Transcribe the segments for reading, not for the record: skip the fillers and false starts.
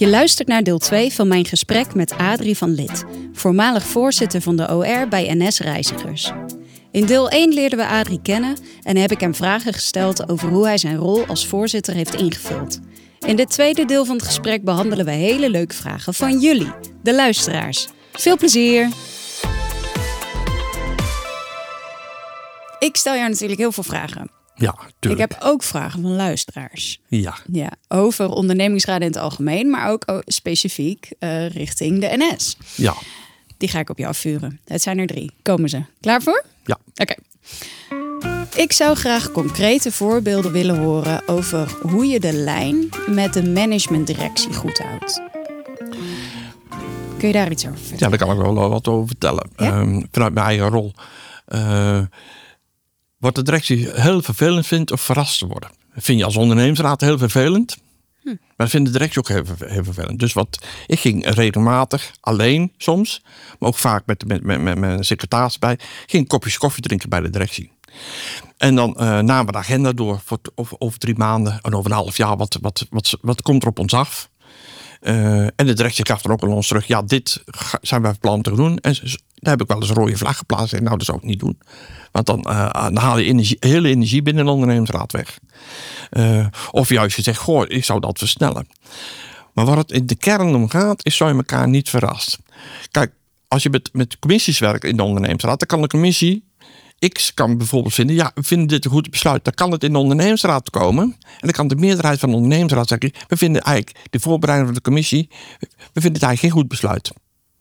Je luistert naar deel 2 van mijn gesprek met Adrie van Lith, voormalig voorzitter van de OR bij NS Reizigers. In deel 1 leerden we Adrie kennen en heb ik hem vragen gesteld over hoe hij zijn rol als voorzitter heeft ingevuld. In dit tweede deel van het gesprek behandelen we hele leuke vragen van jullie, de luisteraars. Veel plezier! Ik stel jou natuurlijk heel veel vragen. Ja, tuurlijk. Ik heb ook vragen van luisteraars. Ja. Ja, over ondernemingsraden in het algemeen, maar ook specifiek richting de NS. Ja. Die ga ik op jou afvuren. Het zijn er 3. Komen ze. Klaar voor? Ja. Oké. Ik zou graag concrete voorbeelden willen horen over hoe je de lijn met de managementdirectie goed houdt. Kun je daar iets over vertellen? Ja, daar kan ik wel wat over vertellen. Ja? Vanuit mijn eigen rol. Wat de directie heel vervelend vindt of verrast te worden. Dat vind je als ondernemingsraad heel vervelend. Maar dat vindt de directie ook heel vervelend. Dus ik ging regelmatig, alleen soms, maar ook vaak met mijn secretaris bij, ging kopjes koffie drinken bij de directie. En dan namen we de agenda door voor over 3 maanden en over een half jaar. Wat komt er op ons af? En de directie gaf dan ook aan ons terug. Ja, dit zijn wij van plan te doen. En daar heb ik wel eens een rode vlag geplaatst. Nou, dat zou ik niet doen. Want dan haal je hele energie binnen een ondernemingsraad weg. Of juist je zegt, goh, ik zou dat versnellen. Maar waar het in de kern om gaat, is zou je elkaar niet verrast. Kijk, als je met commissies werkt in de ondernemingsraad, dan kan de commissie X kan bijvoorbeeld vinden, ja, we vinden dit een goed besluit. Dan kan het in de ondernemingsraad komen. En dan kan de meerderheid van de ondernemingsraad zeggen, we vinden eigenlijk de voorbereiding van de commissie, we vinden het eigenlijk geen goed besluit.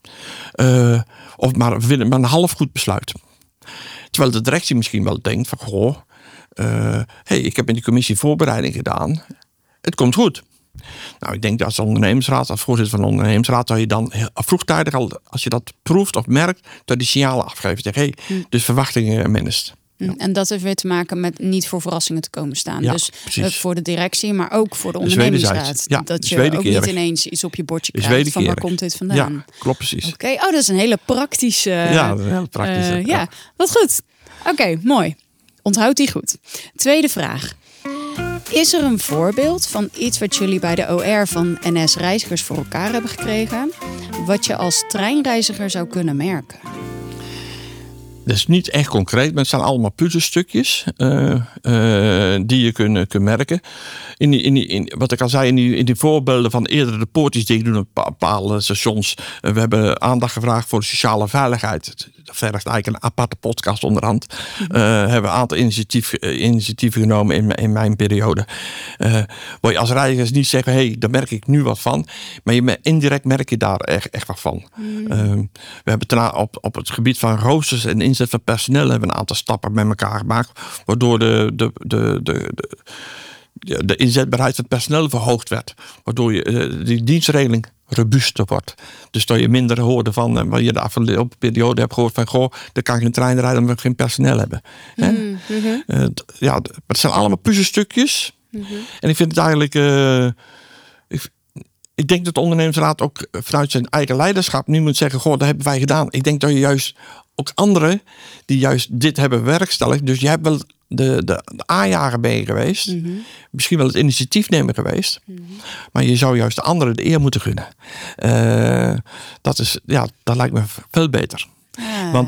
Maar we vinden het maar een half goed besluit. Terwijl de directie misschien wel denkt van, goh, ik heb in die commissie voorbereiding gedaan. Het komt goed. Nou, ik denk dat als ondernemingsraad, als voorzitter van de ondernemingsraad, dat je dan vroegtijdig al, als je dat proeft of merkt, dat die signalen afgeeft. Zeg, dus verwachtingen minst. En dat heeft weer te maken met niet voor verrassingen te komen staan. Ja, dus precies. Voor de directie, maar ook voor de ondernemingsraad. Ja, dat je ook niet ineens iets op je bordje krijgt van waar komt dit vandaan. Ja, klopt precies. Oké, dat is een hele praktische... Ja, een hele praktische. Wat goed. Oké, mooi. Onthoud die goed. Tweede vraag. Is er een voorbeeld van iets wat jullie bij de OR van NS Reizigers voor elkaar hebben gekregen, wat je als treinreiziger zou kunnen merken? Dat is niet echt concreet, maar het zijn allemaal puzzelstukjes die je kunt merken. Wat ik al zei, in die voorbeelden van eerder de poortjes die ik doen op bepaalde stations. We hebben aandacht gevraagd voor de sociale veiligheid. Dat vergt eigenlijk een aparte podcast onderhand. Hebben een aantal initiatieven genomen in mijn periode. Waar je als reizigers niet zeggen, daar merk ik nu wat van. Maar indirect merk je daar echt wat van. We hebben op het gebied van roosters en inzet van personeel hebben we een aantal stappen met elkaar gemaakt. Waardoor de inzetbaarheid van het personeel verhoogd werd. Waardoor die dienstregeling robuuster wordt. Dus dat je minder hoorde van wat je de afgelopen periode hebt gehoord van, goh, dan kan ik een trein rijden omdat we geen personeel hebben. Het zijn allemaal puzzelstukjes. En ik vind het eigenlijk... Ik denk dat de ondernemingsraad ook vanuit zijn eigen leiderschap nu moet zeggen, goh, dat hebben wij gedaan. Ik denk dat je juist ook anderen die juist dit hebben bewerkstelligd. Dus je hebt wel de aanjager ben geweest. Misschien wel het initiatiefnemer geweest. Maar je zou juist de anderen de eer moeten gunnen. Dat lijkt me veel beter. Want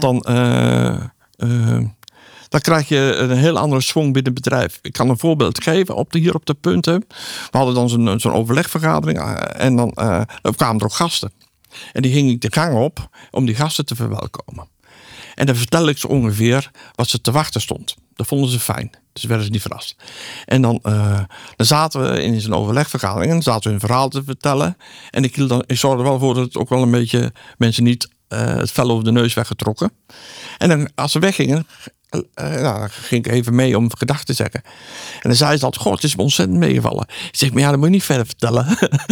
dan krijg je een heel andere swing binnen het bedrijf. Ik kan een voorbeeld geven hier op de punten. We hadden dan zo'n overlegvergadering. En dan kwamen er ook gasten. En die ging ik de gang op om die gasten te verwelkomen. En dan vertelde ik ze ongeveer wat ze te wachten stond. Dat vonden ze fijn. Dus werden ze niet verrast. En dan zaten we in zo'n overlegvergadering. En zaten we hun verhaal te vertellen. En ik zorgde er wel voor dat het ook wel een beetje mensen niet het vel over de neus weggetrokken. En dan als ze weggingen, ging ik even mee om gedachten te zeggen. En dan zei ze altijd, goh, het is me ontzettend meegevallen. Ik zeg, maar dat moet je niet verder vertellen.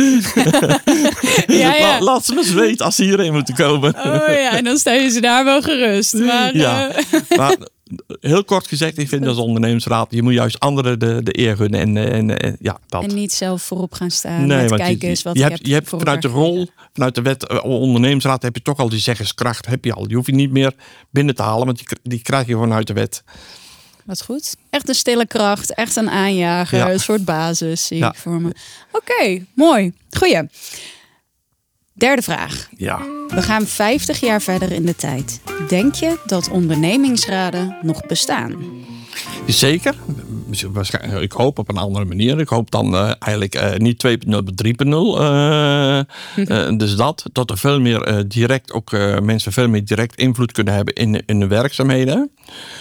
Laat ze me eens weten als ze hierheen moeten komen. En dan sta je ze daar wel gerust. Maar, maar heel kort gezegd, ik vind als ondernemingsraad, je moet juist anderen de eer gunnen. En niet zelf voorop gaan staan. Nee, met kijken eens wat je hebt vanuit de rol, vanuit de wet ondernemingsraad, heb je toch al die zeggerskracht. Heb je al. Je hoeft je niet meer binnen te halen, want die krijg je gewoon uit de wet. wat goed. Echt een stille kracht, echt een aanjager, een soort basis zie ik voor me. Oké, mooi. Goeie. Derde vraag. Ja. We gaan 50 jaar verder in de tijd. Denk je dat ondernemingsraden nog bestaan? Zeker. Ik hoop op een andere manier. Ik hoop dan eigenlijk niet 2.0, maar 3.0. Dus dat er veel meer direct ook mensen veel meer direct invloed kunnen hebben in de werkzaamheden.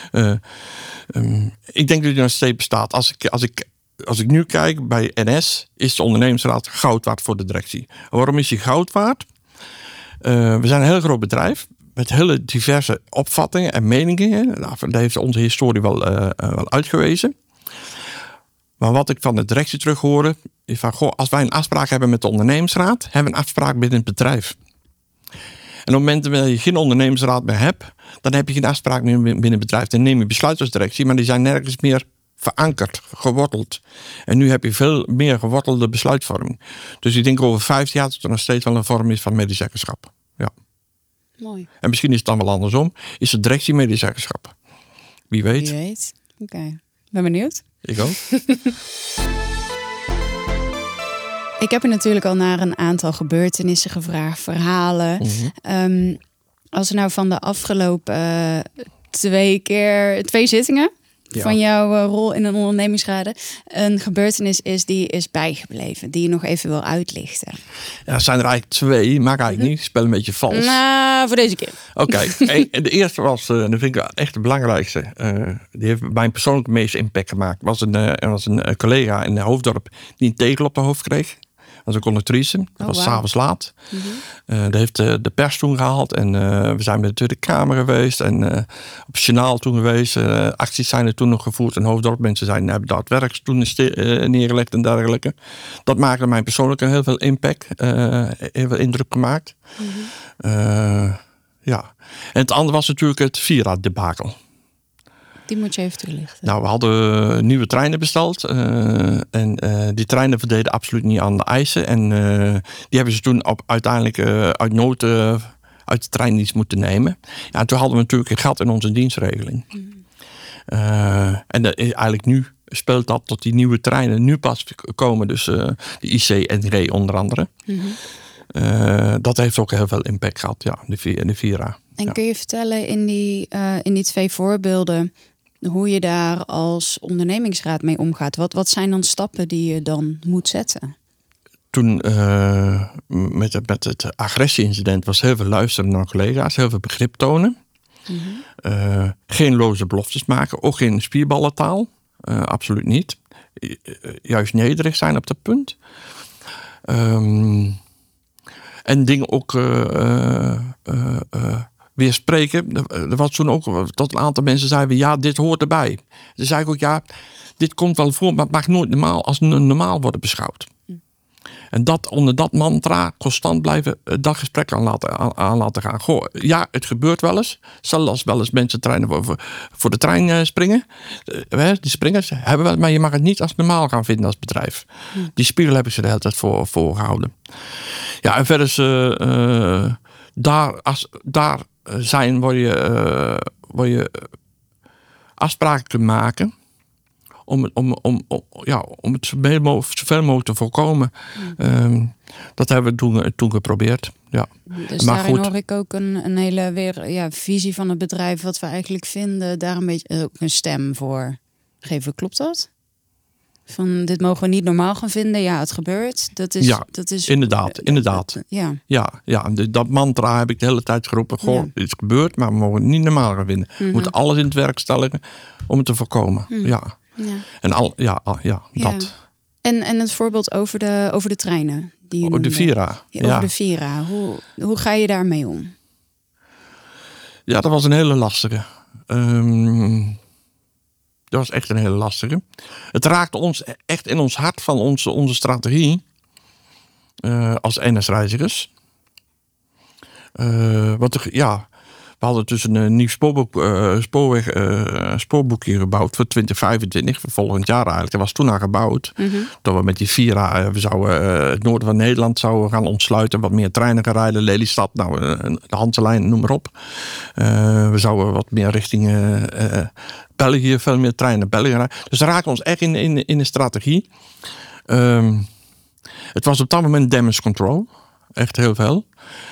Ik denk dat die nog steeds bestaat. Als ik nu kijk bij NS, is de ondernemingsraad goud waard voor de directie. Waarom is die goud waard? We zijn een heel groot bedrijf met hele diverse opvattingen en meningen. Nou, daar heeft onze historie wel uitgewezen. Maar wat ik van de directie terug hoorde, is van, als wij een afspraak hebben met de ondernemingsraad, hebben we een afspraak binnen het bedrijf. En op het moment dat je geen ondernemingsraad meer hebt, dan heb je geen afspraak meer binnen het bedrijf. Dan neem je besluiten als directie, maar die zijn nergens meer verankerd, geworteld. En nu heb je veel meer gewortelde besluitvorming. Dus ik denk over 50 jaar dat er nog steeds wel een vorm is van medezeggenschap. Ja. Mooi. En misschien is het dan wel andersom. Is de directie medezeggenschap? Wie weet. Wie weet. Oké. Ben benieuwd. Ik ook. Ik heb er natuurlijk al naar een aantal gebeurtenissen gevraagd, verhalen. Mm-hmm. Als er nou van de afgelopen 2 zittingen van jouw rol in een ondernemingsraad een gebeurtenis is die is bijgebleven, die je nog even wil uitlichten. Ja, er zijn er eigenlijk 2, maak eigenlijk niet. Ik spel een beetje vals. Nou, voor deze keer. Oké. De eerste was, dat vind ik echt de belangrijkste. Die heeft mij persoonlijk het meeste impact gemaakt. Er was een collega in Hoofddorp die een tegel op de hoofd kreeg. Dat was een conductrice. Dat was 's avonds laat. Mm-hmm. Dat heeft de pers toen gehaald. En we zijn met de Tweede Kamer geweest. En op het journaal toen geweest. Acties zijn er toen nog gevoerd in Hoofddorp. Mensen hebben daar het werk toen neergelegd en dergelijke. Dat maakte mij persoonlijk heel veel impact. Heel veel indruk gemaakt. Mm-hmm. Ja. En het andere was natuurlijk het Vira-debakel. Die moet je even toelichten. Nou, we hadden nieuwe treinen besteld. En die treinen voldeden absoluut niet aan de eisen. En die hebben ze toen uiteindelijk uit nood uit de treindienst moeten nemen. Ja, en toen hadden we natuurlijk het geld in onze dienstregeling. Mm. En eigenlijk nu speelt dat tot die nieuwe treinen nu pas komen. Dus de IC en RE onder andere. Mm-hmm. Dat heeft ook heel veel impact gehad, ja, de Vira. En kun je vertellen in die 2 voorbeelden hoe je daar als ondernemingsraad mee omgaat? Wat zijn dan stappen die je dan moet zetten? Toen met het agressieincident was heel veel luisteren naar collega's, heel veel begrip tonen. Mm-hmm. Geen loze beloftes maken, ook geen spierballentaal. Absoluut niet. Juist nederig zijn op dat punt. En dingen ook weer spreken. Er was toen ook tot een aantal mensen zeiden, ja, dit hoort erbij. Ze zeiden ook, ja, dit komt wel voor, maar het mag nooit normaal worden beschouwd. En onder dat mantra constant blijven dat gesprek aan laten gaan. Goh, ja, het gebeurt wel eens. Zelfs wel eens mensen treinen voor de trein springen. Die springers hebben wel, maar je mag het niet als normaal gaan vinden als bedrijf. Die spiegel hebben ze de hele tijd voor gehouden. Ja, en verder is daar zijn waar je afspraken kunt maken om het zoveel mogelijk te voorkomen. Dat hebben we toen geprobeerd. Ja. Dus maar daarin hoor ik ook een hele visie van het bedrijf, wat we eigenlijk vinden, daar een beetje ook een stem voor geven. Klopt dat? Van dit mogen we niet normaal gaan vinden. Ja, het gebeurt. Dat is inderdaad. Dat mantra heb ik de hele tijd geroepen. Goh, het is gebeurd, maar we mogen het niet normaal gaan vinden. We moeten alles in het werk stellen om het te voorkomen. Ja. En dat. En het voorbeeld over de treinen. De Vira. Over de Vira. Hoe ga je daarmee om? Ja, dat was een hele lastige. Dat was echt een hele lastige. Het raakte ons echt in ons hart van onze strategie als NS-reizigers. We hadden dus een nieuw spoorboekje gebouwd voor 2025, voor volgend jaar eigenlijk. Dat was toen al gebouwd. Mm-hmm. Dat we met die Vira, we zouden het noorden van Nederland zouden gaan ontsluiten, wat meer treinen gaan rijden, Lelystad, de Hanselijn, noem maar op. We zouden wat meer richting België, veel meer treinen naar België rijden. Dus daar raken we ons echt in de strategie. Het was op dat moment damage control. Echt heel veel.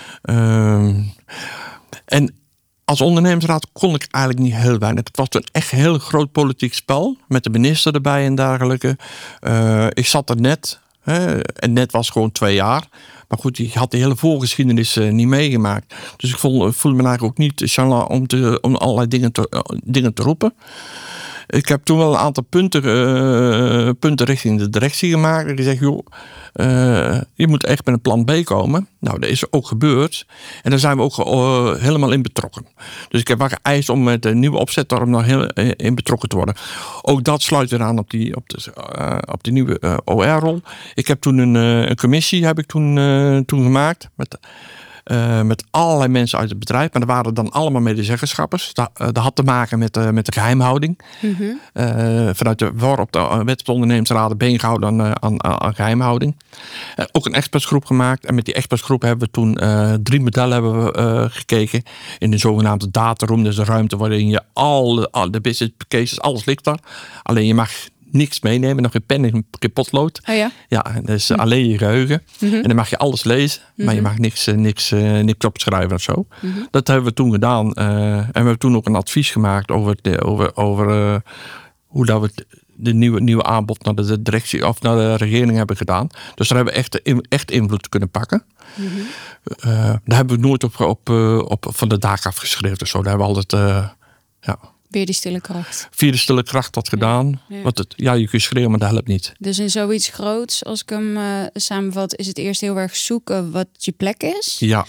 En als ondernemersraad kon ik eigenlijk niet heel weinig. Het was een echt heel groot politiek spel. Met de minister erbij en dergelijke. Ik zat er net. En net was gewoon 2 jaar. Maar goed, ik had de hele voorgeschiedenis niet meegemaakt. Dus ik voelde me eigenlijk ook niet chalant om allerlei dingen te roepen. Ik heb toen wel een aantal punten richting de directie gemaakt. Ik zeg, joh, je moet echt met een plan B komen. Nou, dat is ook gebeurd. En daar zijn we ook helemaal in betrokken. Dus ik heb wel geëist om met een nieuwe opzet daar nog heel in betrokken te worden. Ook dat sluit weer aan op die nieuwe OR-rol. Ik heb toen een commissie toen gemaakt met allerlei mensen uit het bedrijf. Maar dat waren dan allemaal medezeggenschappers. Dat had te maken met de geheimhouding. Mm-hmm. Vanuit de WOR op de wet op de ondernemingsraden ben je gehouden aan geheimhouding. Ook een expertsgroep gemaakt. En met die expertsgroep hebben we toen 3 modellen gekeken. In de zogenaamde dataroom. Dus de ruimte waarin je de business cases, alles ligt daar. Alleen je mag niks meenemen, nog geen pen en geen potlood. Oh ja? Ja, dus alleen je geheugen. Mm-hmm. En dan mag je alles lezen, maar je mag niks opschrijven of zo. Mm-hmm. Dat hebben we toen gedaan. En we hebben toen ook een advies gemaakt over hoe dat we de nieuwe aanbod naar de directie of naar de regering hebben gedaan. Dus daar hebben we echt invloed kunnen pakken. Mm-hmm. Daar hebben we nooit op van de daak afgeschreven. Dus zo. Daar hebben we altijd weer die stille kracht. Via de stille kracht dat gedaan. Ja. Want je kunt schreeuwen, maar dat helpt niet. Dus in zoiets groots, als ik hem samenvat, is het eerst heel erg zoeken wat je plek is. Ja.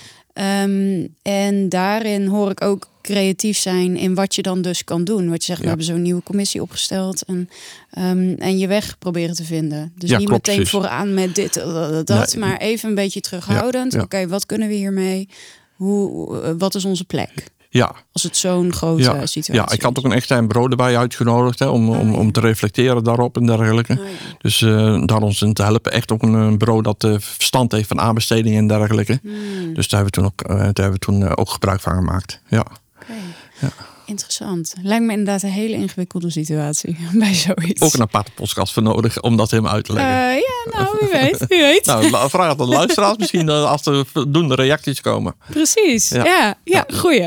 En daarin hoor ik ook creatief zijn in wat je dan dus kan doen. Wat je zegt, we hebben zo'n nieuwe commissie opgesteld en je weg proberen te vinden. Dus niet meteen precies vooraan met dit, dat, maar even een beetje terughoudend. Ja. Oké, wat kunnen we hiermee? Wat is onze plek? Ja. Als het zo'n grote situatie is. Ja, ik had ook een extern bureau erbij uitgenodigd om te reflecteren daarop en dergelijke. Oh, ja. Dus daar ons in te helpen. Echt ook een bureau dat verstand heeft van aanbesteding en dergelijke. Dus daar hebben we toen ook gebruik van gemaakt. Ja. Okay. Ja. Interessant. Lijkt me inderdaad een hele ingewikkelde situatie bij zoiets. Ook een aparte podcast voor nodig om dat helemaal uit te leggen. Wie weet. Nou, vraag het aan de luisteraars misschien als er voldoende reacties komen. Precies. Ja, goeie.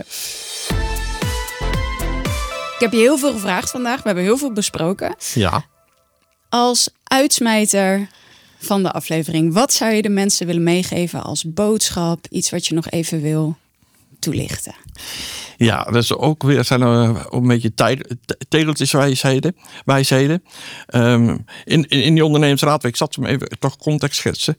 Ik heb je heel veel gevraagd vandaag. We hebben heel veel besproken. Ja. Als uitsmijter van de aflevering, wat zou je de mensen willen meegeven als boodschap? Iets wat je nog even wil toelichten. Ja, dat is ook weer zijn ook een beetje tegeltjes wijsheden. In die ondernemersraad, ik zat hem even toch context schetsen.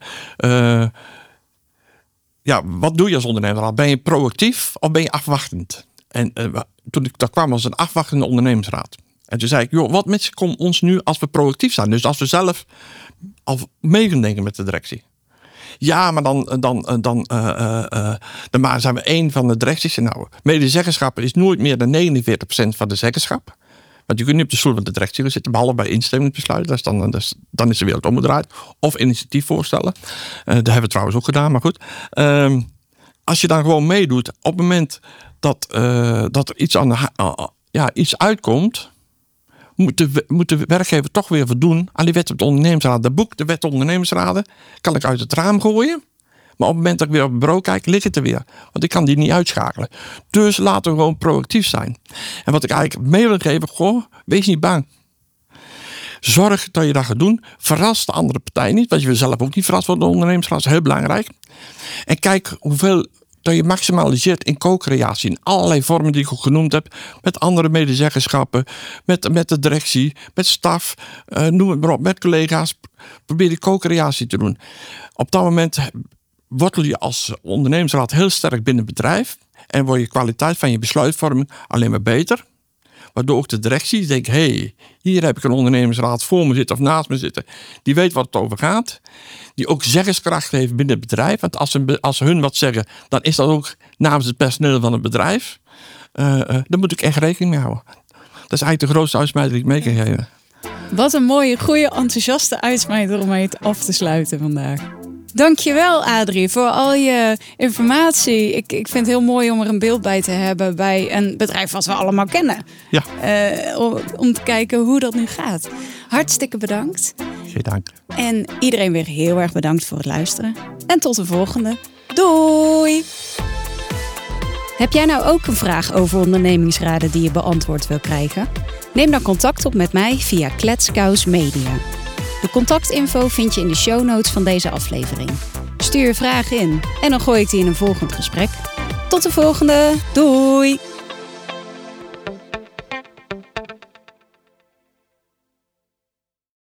Wat doe je als ondernemersraad? Ben je proactief of ben je afwachtend? En toen ik daar kwam was een afwachtende ondernemersraad. En toen zei ik, wat mensen komt ons nu als we proactief zijn? Dus als we zelf al mee gaan denken met de directie. Ja, maar dan zijn we één van de directies. Nou, medezeggenschap is nooit meer dan 49% van de zeggenschap. Want je kunt niet op de stoel van de directie zitten, behalve bij instemmingsbesluiten. Dan is de wereld omgedraaid. Of initiatiefvoorstellen. Dat hebben we trouwens ook gedaan, maar goed. Als je dan gewoon meedoet, op het moment dat er iets uitkomt, moet de werkgever toch weer voldoen aan die wet op de ondernemingsraad. Dat boek, de wet op de ondernemingsraden, kan ik uit het raam gooien. Maar op het moment dat ik weer op het bureau kijk, ligt het er weer. Want ik kan die niet uitschakelen. Dus laten we gewoon proactief zijn. En wat ik eigenlijk mee wil geven, wees niet bang. Zorg dat je dat gaat doen. Verras de andere partij niet. Want je wil zelf ook niet verrast worden door de ondernemingsraad. Dat is heel belangrijk. En kijk hoeveel dat je maximaliseert in co-creatie. In allerlei vormen die ik ook genoemd heb. Met andere medezeggenschappen. Met de directie. Met staf. Noem het maar op. Met collega's. Probeer die co-creatie te doen. Op dat moment wortel je als ondernemingsraad heel sterk binnen het bedrijf. En wordt je kwaliteit van je besluitvorming alleen maar beter. Waardoor ook de directie denkt, hier heb ik een ondernemingsraad voor me zitten of naast me zitten. Die weet wat het over gaat. Die ook zeggingskracht heeft binnen het bedrijf. Want als ze hun wat zeggen, dan is dat ook namens het personeel van het bedrijf. Daar moet ik echt rekening mee houden. Dat is eigenlijk de grootste uitsmijter die ik mee kan geven. Wat een mooie, goede, enthousiaste uitsmijter om mee af te sluiten vandaag. Dankjewel Adrie voor al je informatie. Ik vind het heel mooi om er een beeld bij te hebben bij een bedrijf wat we allemaal kennen. Ja. Om te kijken hoe dat nu gaat. Hartstikke bedankt. Geen dank. En iedereen weer heel erg bedankt voor het luisteren. En tot de volgende. Doei! Heb jij nou ook een vraag over ondernemingsraden die je beantwoord wil krijgen? Neem dan contact op met mij via Kletskous Media. De contactinfo vind je in de show notes van deze aflevering. Stuur je vragen in en dan gooi ik die in een volgend gesprek. Tot de volgende. Doei!